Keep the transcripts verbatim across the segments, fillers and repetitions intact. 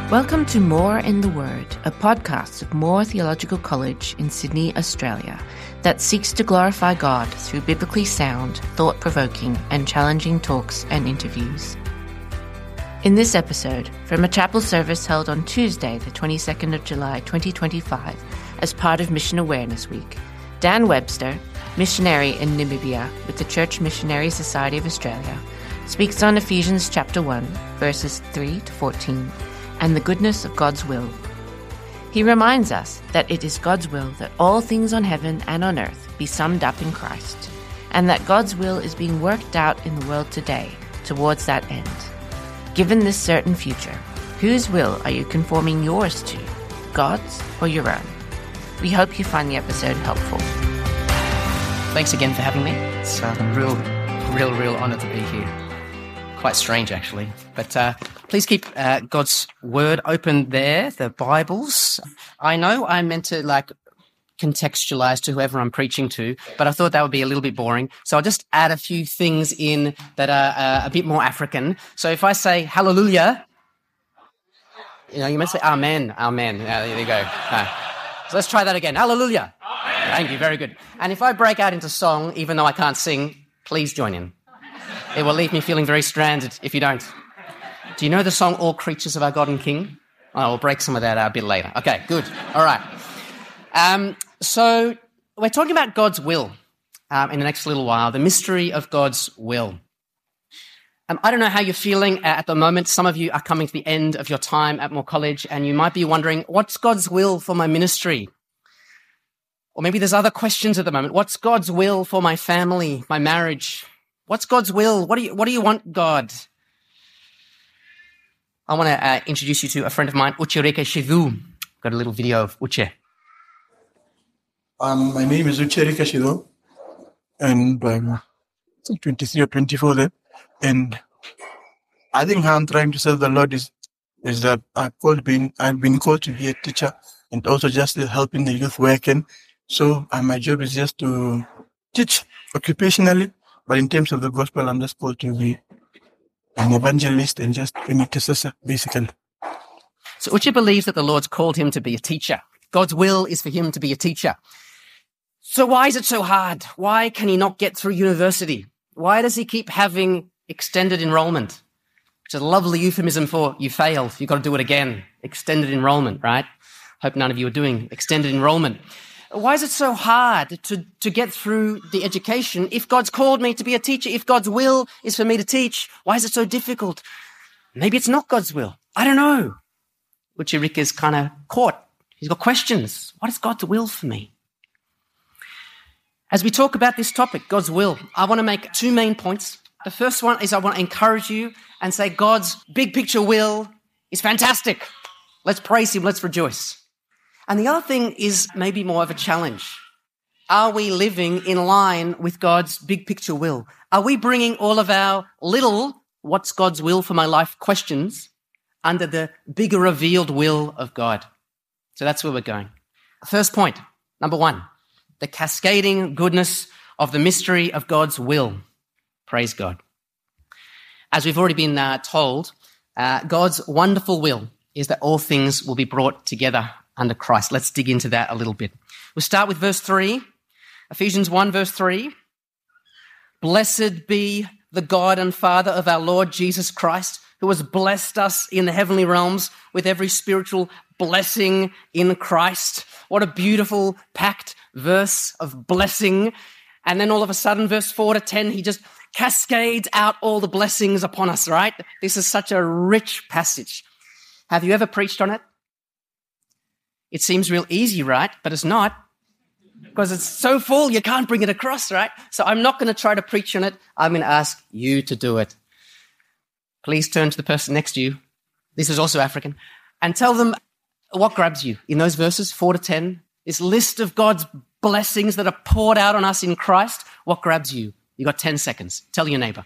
Welcome to More in the Word, a podcast of Moore Theological College in Sydney, Australia, that seeks to glorify God through biblically sound, thought-provoking and challenging talks and interviews. In this episode, from a chapel service held on Tuesday, the twenty-second of July, twenty twenty-five, as part of Mission Awareness Week, Dan Webster, missionary in Namibia with the Church Missionary Society of Australia, speaks on Ephesians chapter one, verses three to fourteen, and the goodness of God's will. He reminds us that it is God's will that all things on heaven and on earth be summed up in Christ, and that God's will is being worked out in the world today towards that end. Given this certain future, whose will are you conforming yours to, God's or your own? We hope you find the episode helpful. Thanks again for having me. It's a real, real, real honour to be here. Quite strange, actually. But uh, please keep uh, God's Word open there, the Bibles. I know I'm meant to, like, contextualize to whoever I'm preaching to, but I thought that would be a little bit boring. So I'll just add a few things in that are uh, a bit more African. So if I say hallelujah, you know, you might say amen, amen. Yeah, there you go. Uh, so let's try that again. Hallelujah. Amen. Thank you. Very good. And if I break out into song, even though I can't sing, please join in. It will leave me feeling very stranded if you don't. Do you know the song All Creatures of Our God and King? Oh, we'll break some of that out a bit later. Okay, good. All right. Um, so we're talking about God's will um, in the next little while, the mystery of God's will. Um, I don't know how you're feeling at the moment. Some of you are coming to the end of your time at Moore College, and you might be wondering, what's God's will for my ministry? Or maybe there's other questions at the moment. What's God's will for my family, my marriage? What's God's will? What do you, what do you want, God? I want to uh, introduce you to a friend of mine, Uchirika Shivu. Got a little video of Uche. Um, my name is Uchirika Shivu, and I'm twenty-three or twenty-four then. And I think how I'm trying to serve the Lord is is that I've called been I've been called to be a teacher and also just helping the youth working. So uh, my job is just to teach occupationally. But in terms of the gospel, I'm just called to be an evangelist and just an intercessor, basically. So Uche believes that the Lord's called him to be a teacher. God's will is for him to be a teacher. So why is it so hard? Why can he not get through university? Why does he keep having extended enrollment? Which is a lovely euphemism for you failed, you've got to do it again. Extended enrollment, right? Hope none of you are doing extended enrollment. Why is it so hard to, to get through the education? If God's called me to be a teacher, if God's will is for me to teach, why is it so difficult? Maybe it's not God's will. I don't know. Uche is kind of caught. He's got questions. What is God's will for me? As we talk about this topic, God's will, I want to make two main points. The first one is I want to encourage you and say God's big picture will is fantastic. Let's praise him. Let's rejoice. And the other thing is maybe more of a challenge. Are we living in line with God's big picture will? Are we bringing all of our little, what's God's will for my life questions under the bigger revealed will of God? So that's where we're going. First point, number one, the cascading goodness of the mystery of God's will. Praise God. As we've already been uh, told, uh, God's wonderful will is that all things will be brought together under Christ. Let's dig into that a little bit. We'll start with verse three, Ephesians one, verse three. Blessed be the God and Father of our Lord Jesus Christ, who has blessed us in the heavenly realms with every spiritual blessing in Christ. What a beautiful, packed verse of blessing. And then all of a sudden, verse four to ten, he just cascades out all the blessings upon us, right? This is such a rich passage. Have you ever preached on it? It seems real easy, right? But it's not, because it's so full you can't bring it across, right? So I'm not going to try to preach on it. I'm going to ask you to do it. Please turn to the person next to you. This is also African. And tell them what grabs you in those verses, four to ten. This list of God's blessings that are poured out on us in Christ. What grabs you? You got ten seconds. Tell your neighbor.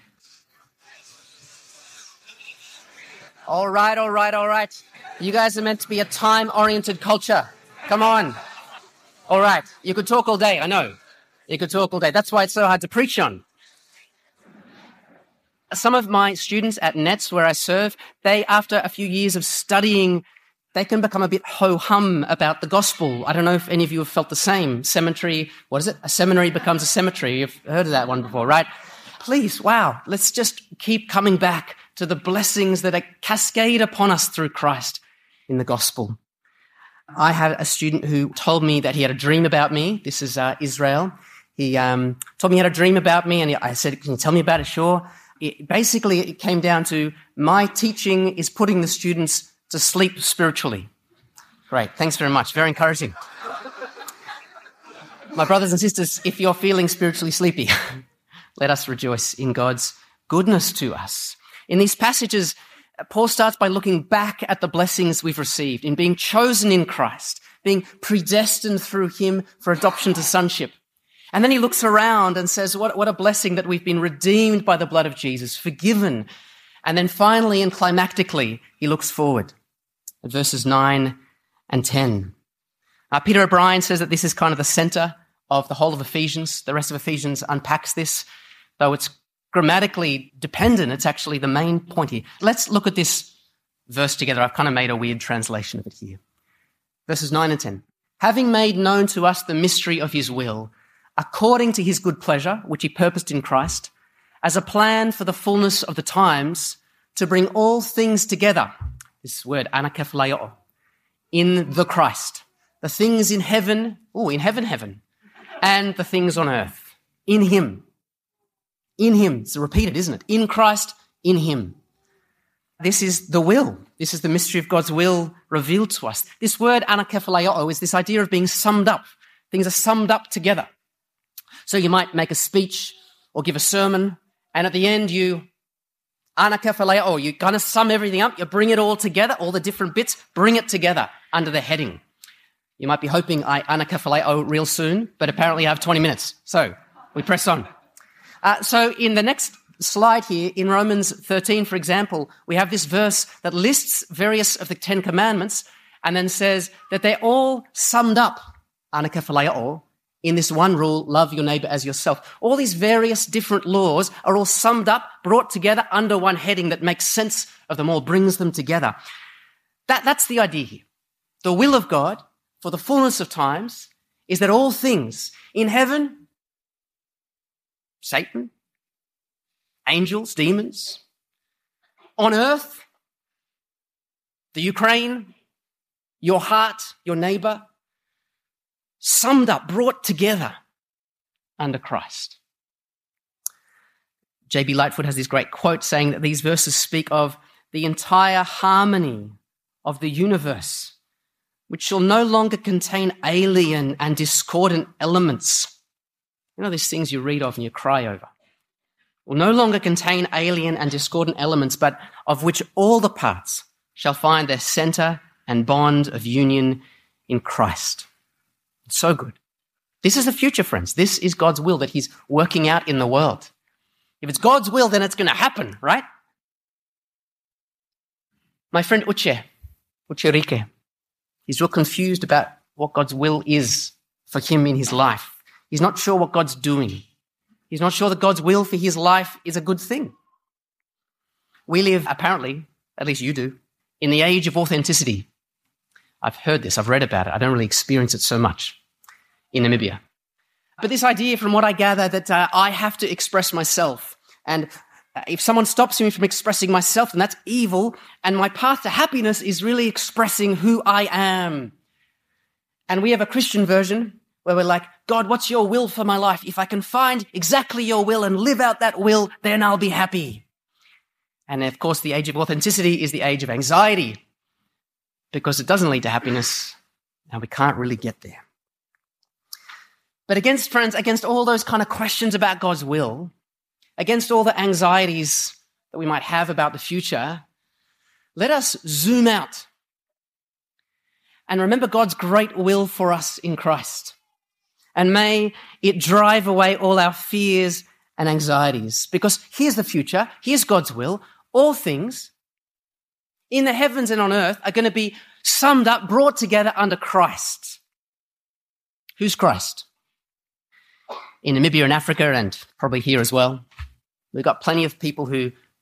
All right, all right, all right. You guys are meant to be a time-oriented culture. Come on. All right. You could talk all day, I know. You could talk all day. That's why it's so hard to preach on. Some of my students at Nets, where I serve, they, after a few years of studying, they can become a bit ho-hum about the gospel. I don't know if any of you have felt the same. Seminary, what is it? A seminary becomes a cemetery. You've heard of that one before, right? Please, wow, let's just keep coming back to the blessings that are cascade upon us through Christ in the gospel. I had a student who told me that he had a dream about me. This is uh, Israel. He um, told me he had a dream about me, and he, I said, can you tell me about it? Sure. It, basically, it came down to my teaching is putting the students to sleep spiritually. Great. Thanks very much. Very encouraging. My brothers and sisters, if you're feeling spiritually sleepy, let us rejoice in God's goodness to us. In these passages, Paul starts by looking back at the blessings we've received in being chosen in Christ, being predestined through him for adoption to sonship. And then he looks around and says, what, what a blessing that we've been redeemed by the blood of Jesus, forgiven. And then finally and climactically, he looks forward at verses nine and ten. Uh, Peter O'Brien says that this is kind of the center of the whole of Ephesians. The rest of Ephesians unpacks this, though it's grammatically dependent. It's actually the main point here. Let's look at this verse together. I've kind of made a weird translation of it here. Verses nine and ten. Having made known to us the mystery of his will, according to his good pleasure, which he purposed in Christ, as a plan for the fullness of the times, to bring all things together, this word, anakephaleo, in the Christ, the things in heaven, oh, in heaven, heaven, and the things on earth, in him. In him. It's repeated, isn't it? In Christ, in him. This is the will. This is the mystery of God's will revealed to us. This word, anakephaleo, is this idea of being summed up. Things are summed up together. So you might make a speech or give a sermon, and at the end you anakephaleo, you kind of sum everything up, you bring it all together, all the different bits, bring it together under the heading. You might be hoping I anakephaleo real soon, but apparently I have twenty minutes. So we press on. Uh, so in the next slide here, in Romans thirteen, for example, we have this verse that lists various of the Ten Commandments and then says that they're all summed up, anakephaleo, in this one rule, love your neighbor as yourself. All these various different laws are all summed up, brought together under one heading that makes sense of them all, brings them together. That, that's the idea here. The will of God for the fullness of times is that all things in heaven, Satan, angels, demons, on earth, the Ukraine, your heart, your neighbor, summed up, brought together under Christ. J B Lightfoot has this great quote saying that these verses speak of the entire harmony of the universe, which shall no longer contain alien and discordant elements. You know, these things you read of and you cry over. Will no longer contain alien and discordant elements, but of which all the parts shall find their center and bond of union in Christ. It's so good. This is the future, friends. This is God's will that he's working out in the world. If it's God's will, then it's going to happen, right? My friend Uche, Uche he's real confused about what God's will is for him in his life. He's not sure what God's doing. He's not sure that God's will for his life is a good thing. We live, apparently, at least you do, in the age of authenticity. I've heard this, I've read about it. I don't really experience it so much in Namibia. But this idea, from what I gather, that uh, I have to express myself. And uh, if someone stops me from expressing myself, then that's evil. And my path to happiness is really expressing who I am. And we have a Christian version where we're like, God, what's your will for my life? If I can find exactly your will and live out that will, then I'll be happy. And of course, the age of authenticity is the age of anxiety, because it doesn't lead to happiness, and we can't really get there. But against, friends, against all those kind of questions about God's will, against all the anxieties that we might have about the future, let us zoom out and remember God's great will for us in Christ. And may it drive away all our fears and anxieties, because here's the future, here's God's will. All things in the heavens and on earth are going to be summed up, brought together under Christ. Who's Christ? In Namibia and Africa, and probably here as well, we've got plenty of people who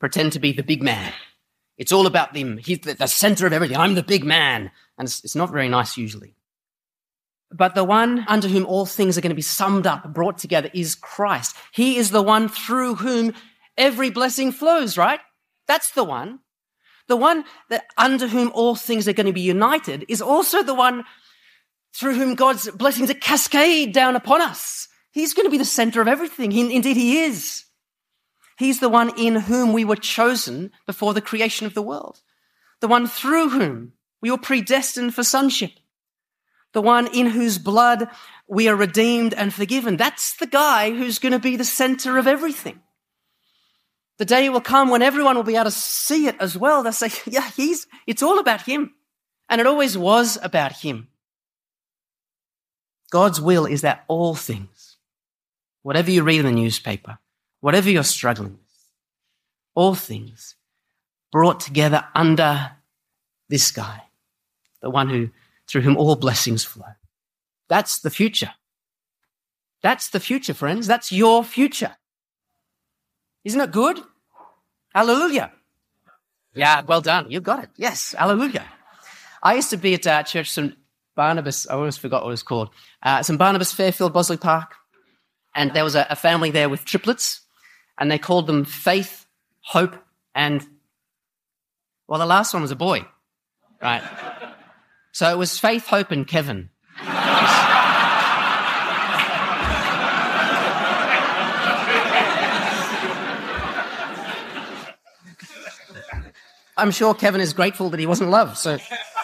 pretend to be the big man. It's all about them. He's the, the center of everything. I'm the big man. And it's, it's not very nice usually. But the one under whom all things are going to be summed up, brought together, is Christ. He is the one through whom every blessing flows, right? That's the one. The one that under whom all things are going to be united is also the one through whom God's blessings are cascade down upon us. He's going to be the center of everything. He, indeed, he is. He's the one in whom we were chosen before the creation of the world. The one through whom we were predestined for sonship. The one in whose blood we are redeemed and forgiven. That's the guy who's going to be the center of everything. The day will come when everyone will be able to see it as well. They'll say, yeah, he's, it's all about him. And it always was about him. God's will is that all things, whatever you read in the newspaper, whatever you're struggling with, all things brought together under this guy, the one who, through whom all blessings flow. That's the future. That's the future, friends. That's your future. Isn't it good? Hallelujah. Yeah, well done. You got it. Yes, hallelujah. I used to be at uh, Church Saint Barnabas. I always forgot what it was called. Uh, Saint Barnabas, Fairfield, Bosley Park. And there was a, a family there with triplets, and they called them Faith, Hope, and, well, the last one was a boy, right? So it was Faith, Hope, and Kevin. I'm sure Kevin is grateful that he wasn't loved. So,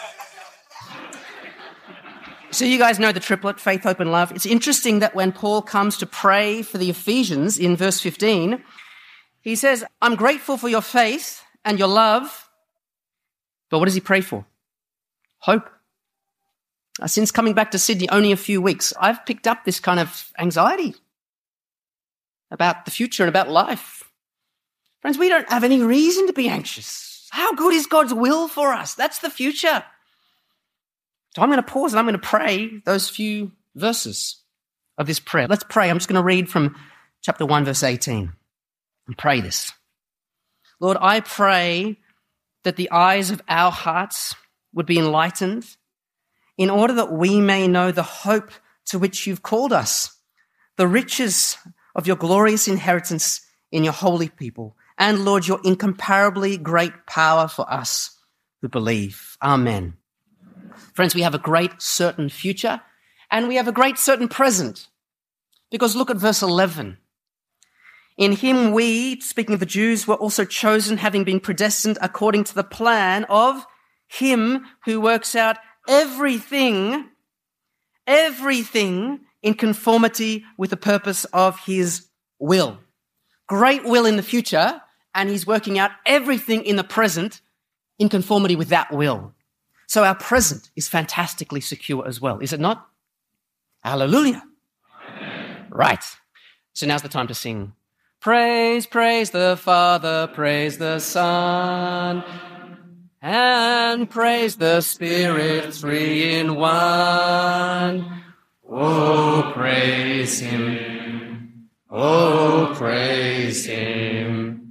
so you guys know the triplet, faith, hope, and love. It's interesting that when Paul comes to pray for the Ephesians in verse fifteen, he says, I'm grateful for your faith and your love. But what does he pray for? Hope. Since coming back to Sydney only a few weeks, I've picked up this kind of anxiety about the future and about life. Friends, we don't have any reason to be anxious. How good is God's will for us? That's the future. So I'm going to pause and I'm going to pray those few verses of this prayer. Let's pray. I'm just going to read from chapter one, verse eighteen, and pray this. Lord, I pray that the eyes of our hearts would be enlightened in order that we may know the hope to which you've called us, the riches of your glorious inheritance in your holy people, and, Lord, your incomparably great power for us who believe. Amen. Friends, we have a great certain future, and we have a great certain present. Because look at verse eleven. In him we, speaking of the Jews, were also chosen, having been predestined according to the plan of him who works out everything, everything in conformity with the purpose of his will. Great will in the future, and he's working out everything in the present in conformity with that will. So our present is fantastically secure as well, is it not? Hallelujah. Amen. Right. So now's the time to sing. Praise, praise the Father, praise the Son, and praise the Spirit, three in one. Oh, praise him. Oh, praise him.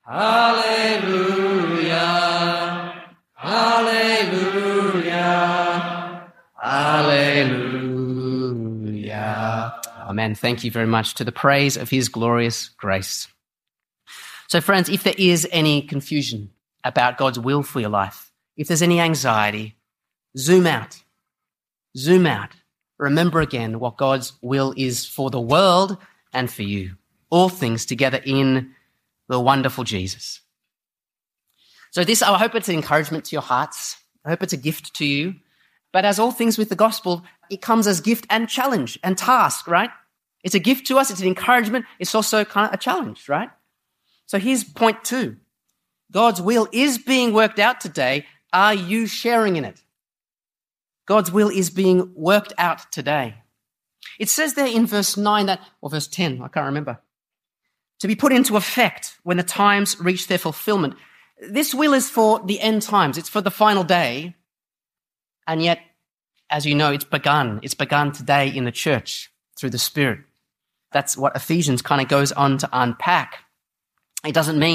Hallelujah. Hallelujah. Hallelujah. Amen. Thank you very much to the praise of his glorious grace. So friends, if there is any confusion about God's will for your life, if there's any anxiety, zoom out. Zoom out. Remember again what God's will is for the world and for you. All things together in the wonderful Jesus. So this, I hope it's an encouragement to your hearts. I hope it's a gift to you. But as all things with the gospel, it comes as gift and challenge and task, right? It's a gift to us. It's an encouragement. It's also kind of a challenge, right? So here's point two. God's will is being worked out today. Are you sharing in it? God's will is being worked out today. It says there in verse nine that, or verse ten, I can't remember, to be put into effect when the times reach their fulfillment. This will is for the end times. It's for the final day. And yet, as you know, it's begun. It's begun today in the church through the Spirit. That's what Ephesians kind of goes on to unpack. It doesn't mean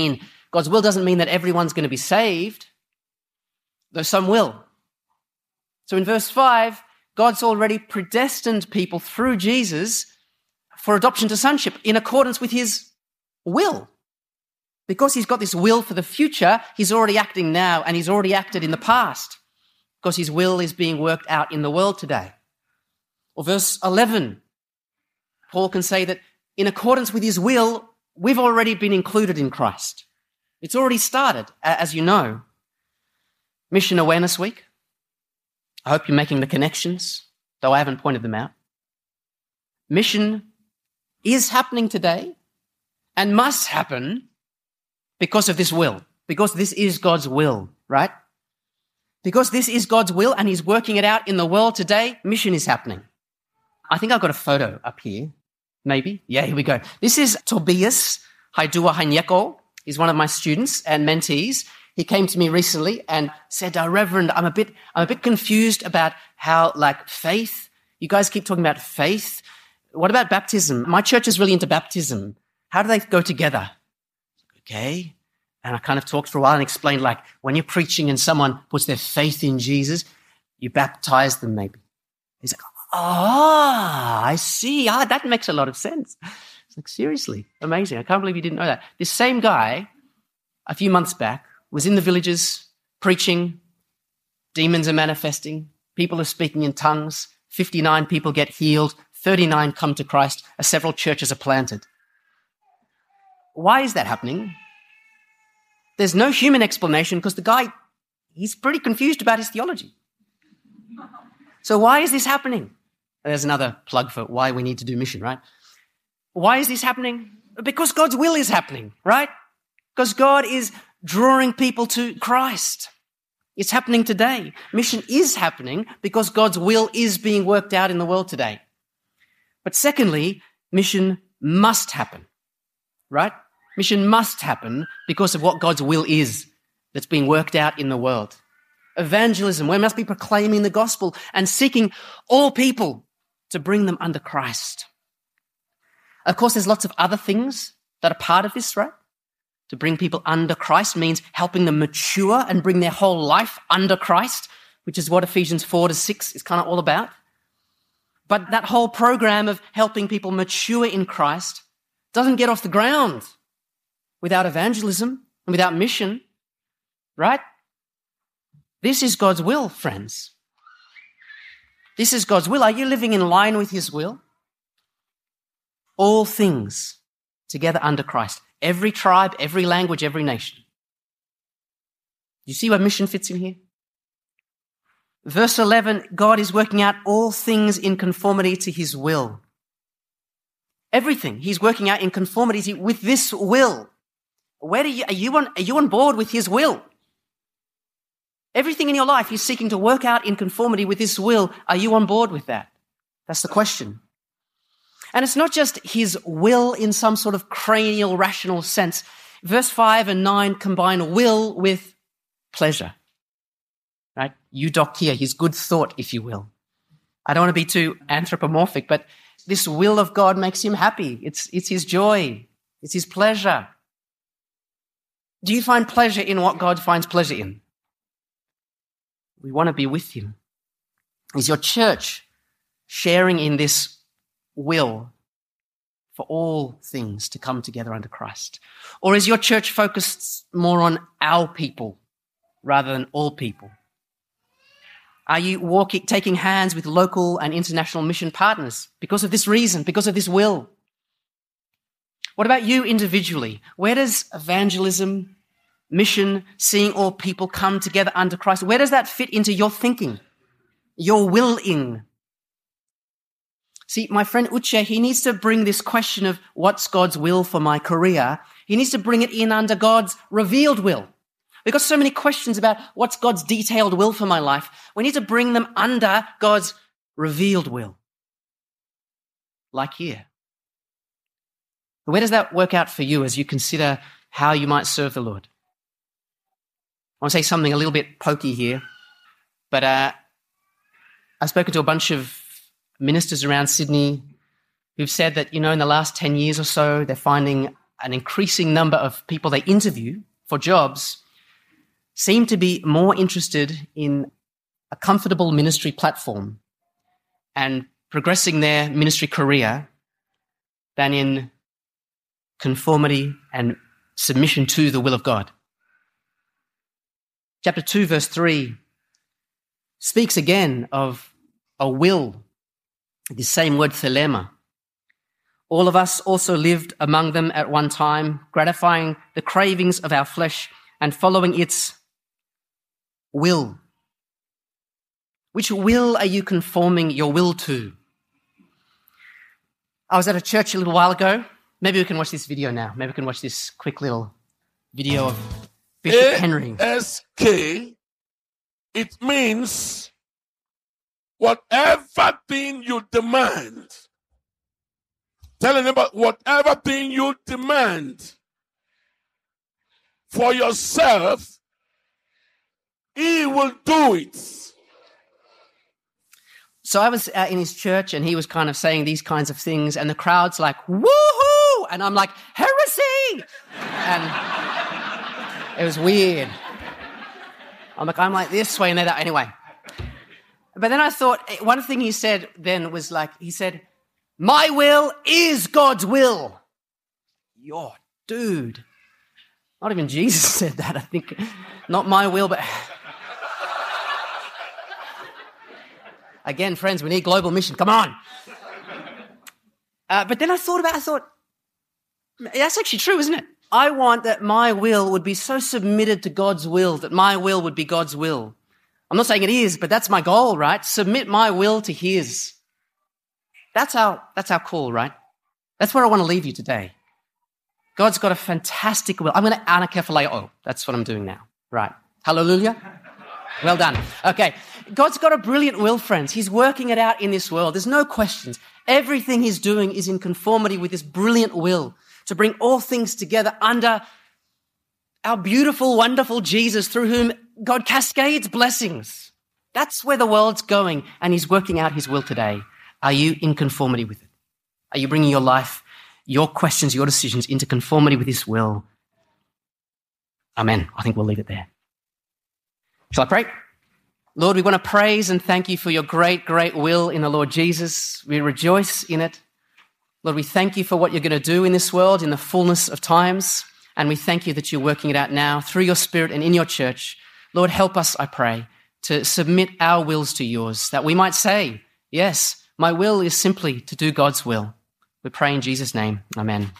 God's will doesn't mean that everyone's going to be saved, though some will. So in verse five, God's already predestined people through Jesus for adoption to sonship in accordance with his will. Because he's got this will for the future, he's already acting now and he's already acted in the past because his will is being worked out in the world today. Or verse eleven, Paul can say that in accordance with his will, we've already been included in Christ. It's already started, as you know. Mission Awareness Week. I hope you're making the connections, though I haven't pointed them out. Mission is happening today and must happen because of this will, because this is God's will, right? Because this is God's will and he's working it out in the world today, mission is happening. I think I've got a photo up here, maybe. Yeah, here we go. This is Tobias Haidua Hanyeko. He's one of my students and mentees. He came to me recently and said, oh, Reverend, I'm a bit, I'm a bit confused about how, like, faith, you guys keep talking about faith. What about baptism? My church is really into baptism. How do they go together? Okay. And I kind of talked for a while and explained, like, when you're preaching and someone puts their faith in Jesus, you baptize them maybe. He's like, ah, I see. Ah, that makes a lot of sense. It's like, seriously, amazing. I can't believe you didn't know that. This same guy, a few months back, was in the villages preaching. Demons are manifesting. People are speaking in tongues. fifty-nine people get healed. thirty-nine come to Christ. As several churches are planted. Why is that happening? There's no human explanation because the guy, he's pretty confused about his theology. So why is this happening? There's another plug for why we need to do mission, right? Why is this happening? Because God's will is happening, right? Because God is drawing people to Christ. It's happening today. Mission is happening because God's will is being worked out in the world today. But secondly, mission must happen, right? Mission must happen because of what God's will is that's being worked out in the world. Evangelism, we must be proclaiming the gospel and seeking all people to bring them under Christ. Of course, there's lots of other things that are part of this, right? To bring people under Christ means helping them mature and bring their whole life under Christ, which is what Ephesians four to six is kind of all about. But that whole program of helping people mature in Christ doesn't get off the ground without evangelism and without mission, right? This is God's will, friends. This is God's will. Are you living in line with his will? All things together under Christ. Every tribe, every language, every nation. You see where mission fits in here? Verse eleven, God is working out all things in conformity to his will. Everything he's working out in conformity with this will. Where do you, are you on, are you on board with his will? Everything in your life he's seeking to work out in conformity with his will. Are you on board with that? That's the question. And it's not just his will in some sort of cranial, rational sense. Verse five and nine combine will with pleasure. Right? Eudokia, his good thought, if you will. I don't want to be too anthropomorphic, but this will of God makes him happy. It's, it's his joy. It's his pleasure. Do you find pleasure in what God finds pleasure in? We want to be with him. Is your church sharing in this will for all things to come together under Christ? Or is your church focused more on our people rather than all people? Are you walking, taking hands with local and international mission partners because of this reason, because of this will? What about you individually? Where does evangelism, mission, seeing all people come together under Christ, where does that fit into your thinking, your willing? See, my friend Uche, he needs to bring this question of what's God's will for my career, he needs to bring it in under God's revealed will. We've got so many questions about what's God's detailed will for my life. We need to bring them under God's revealed will. Like here. Where does that work out for you as you consider how you might serve the Lord? I want to say something a little bit pokey here, but uh, I've spoken to a bunch of ministers around Sydney who've said that, you know, in the last ten years or so, they're finding an increasing number of people they interview for jobs seem to be more interested in a comfortable ministry platform and progressing their ministry career than in conformity and submission to the will of God. Chapter two, verse three speaks again of a will, the same word thelema. All of us also lived among them at one time, gratifying the cravings of our flesh and following its will. Which will are you conforming your will to? I was at a church a little while ago. Maybe we can watch this video now. Maybe we can watch this quick little video of Bishop Henry. A S K, it means whatever thing you demand. Telling about whatever thing you demand for yourself, he will do it. So I was uh, in his church and he was kind of saying these kinds of things and the crowd's like, woohoo! And I'm like, heresy! And it was weird. I'm like, I'm like this way and they're that. Anyway. But then I thought, one thing he said then was like, he said, my will is God's will. Yo, dude. Not even Jesus said that, I think. Not my will, but... Again, friends, we need global mission. Come on. Uh, but then I thought about it. I thought, that's actually true, isn't it? I want that my will would be so submitted to God's will that my will would be God's will. I'm not saying it is, but that's my goal, right? Submit my will to his. That's our, that's our call, right? That's where I want to leave you today. God's got a fantastic will. I'm going to anakephaleo. That's what I'm doing now. Right. Hallelujah. Well done. Okay. God's got a brilliant will, friends. He's working it out in this world. There's no questions. Everything he's doing is in conformity with this brilliant will to bring all things together under our beautiful, wonderful Jesus through whom God cascades blessings. That's where the world's going, and he's working out his will today. Are you in conformity with it? Are you bringing your life, your questions, your decisions into conformity with his will? Amen. I think we'll leave it there. Shall I pray? Lord, we want to praise and thank you for your great, great will in the Lord Jesus. We rejoice in it. Lord, we thank you for what you're going to do in this world in the fullness of times. And we thank you that you're working it out now through your Spirit and in your church. Lord, help us, I pray, to submit our wills to yours, that we might say, yes, my will is simply to do God's will. We pray in Jesus' name. Amen.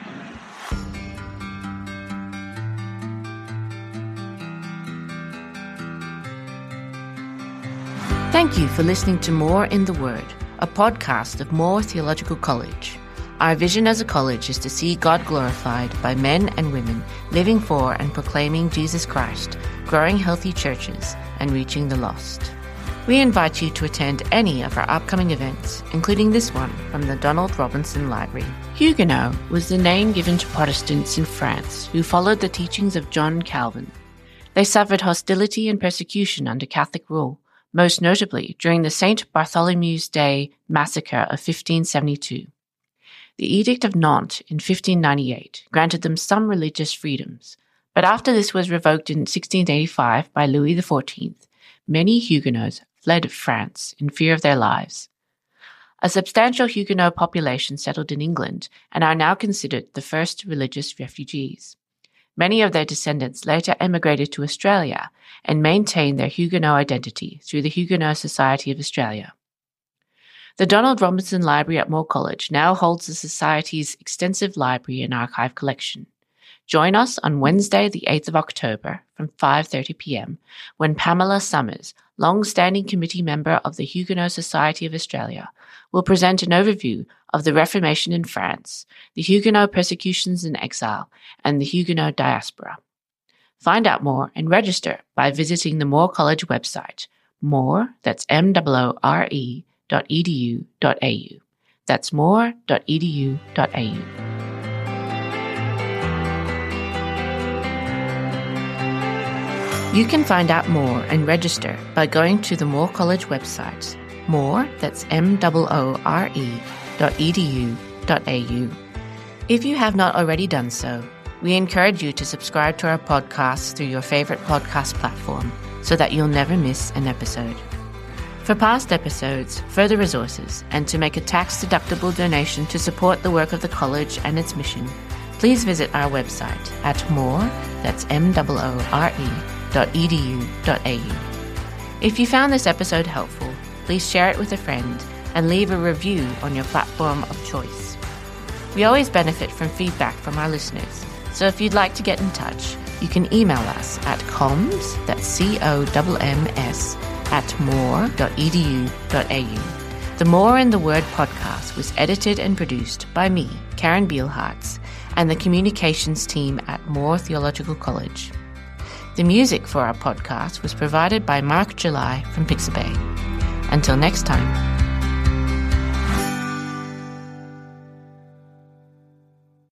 Thank you for listening to More in the Word, a podcast of More Theological College. Our vision as a college is to see God glorified by men and women living for and proclaiming Jesus Christ, growing healthy churches, and reaching the lost. We invite you to attend any of our upcoming events, including this one from the Donald Robinson Library. Huguenot was the name given to Protestants in France who followed the teachings of John Calvin. They suffered hostility and persecution under Catholic rule, most notably during the Saint Bartholomew's Day massacre of fifteen seventy-two. The Edict of Nantes in fifteen ninety-eight granted them some religious freedoms, but after this was revoked in sixteen eighty-five by Louis the fourteenth, many Huguenots fled France in fear of their lives. A substantial Huguenot population settled in England and are now considered the first religious refugees. Many of their descendants later emigrated to Australia and maintained their Huguenot identity through the Huguenot Society of Australia. The Donald Robinson Library at Moore College now holds the Society's extensive library and archive collection. Join us on Wednesday, the eighth of October from five thirty p.m. when Pamela Summers, long-standing committee member of the Huguenot Society of Australia, will present an overview of the Reformation in France, the Huguenot persecutions and exile, and the Huguenot diaspora. Find out more and register by visiting the Moore College website, more, that's M O O R E, dot edu dot a u. That's more dot edu dot a u. You can find out more and register by going to the Moore College website, more, that's M O O R E, dot edu dot a u. If you have not already done so, We encourage you to subscribe to our podcast through your favourite podcast platform so that you'll never miss an episode. For past episodes, further resources, and to make a tax-deductible donation to support the work of the college and its mission, please visit our website at more, that's M O O R E, dot edu dot A U. If you found this episode helpful, please share it with a friend and leave a review on your platform of choice. We always benefit from feedback from our listeners, so if you'd like to get in touch, you can email us at comms, that's C O M M S, at more dot edu dot A U. The More in the Word podcast was edited and produced by me, Karen Beilhartz, and the communications team at Moore Theological College. The music for our podcast was provided by Mark July from Pixabay. Until next time.